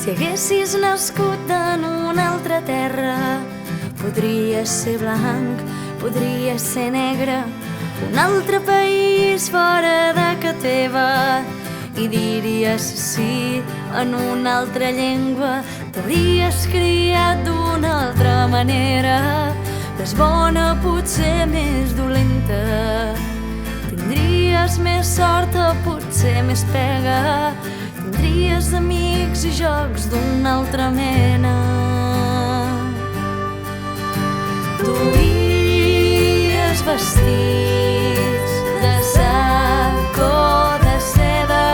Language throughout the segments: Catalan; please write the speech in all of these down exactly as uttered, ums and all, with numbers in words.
Si haguessis nascut en una altra terra, podries ser blanc, podries ser negre, un altre país fora de casa teva, i diries sí en una altra llengua. T'hauries criat d'una altra manera, més bona, potser més dolenta. Tindries més sort o potser més pega, tindries amics i jocs d'una altra mena. Duries vestits de sac o de seda,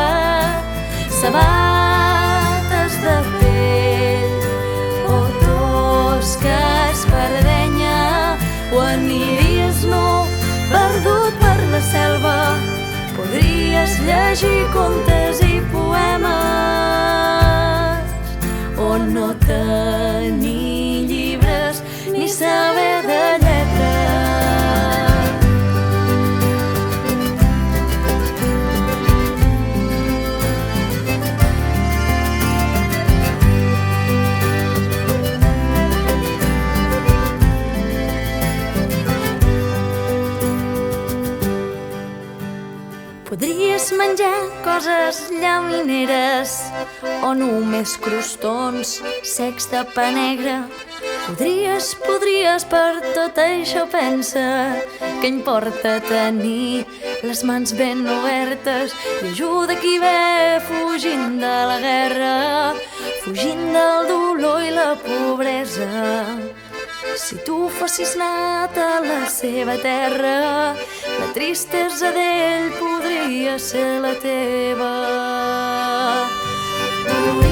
sabates de pell o tosca espardenya, o aniries nu perdut per la selva. Podries llegir contes i poemes o no tenir llibres ni saber de lletres. Podries menjar coses llamineres o només crostons secs de pa negre. Podries, podries, per tot això pensa que importa tenir les mans ben obertes i ajuda qui ve fugint de la guerra, fugint del dolor i la pobresa. Si tu fossis nat a la seva terra, la tristesa d'ell podria ser la teva.